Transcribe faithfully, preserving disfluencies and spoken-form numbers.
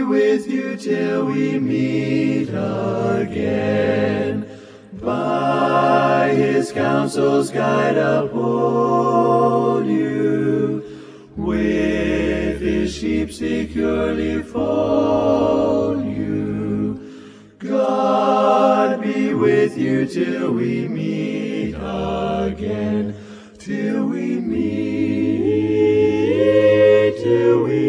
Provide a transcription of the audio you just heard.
with you till we meet again. By his counsel's guide uphold you, with his sheep securely fold you. God be with you till we meet again, till we meet, till we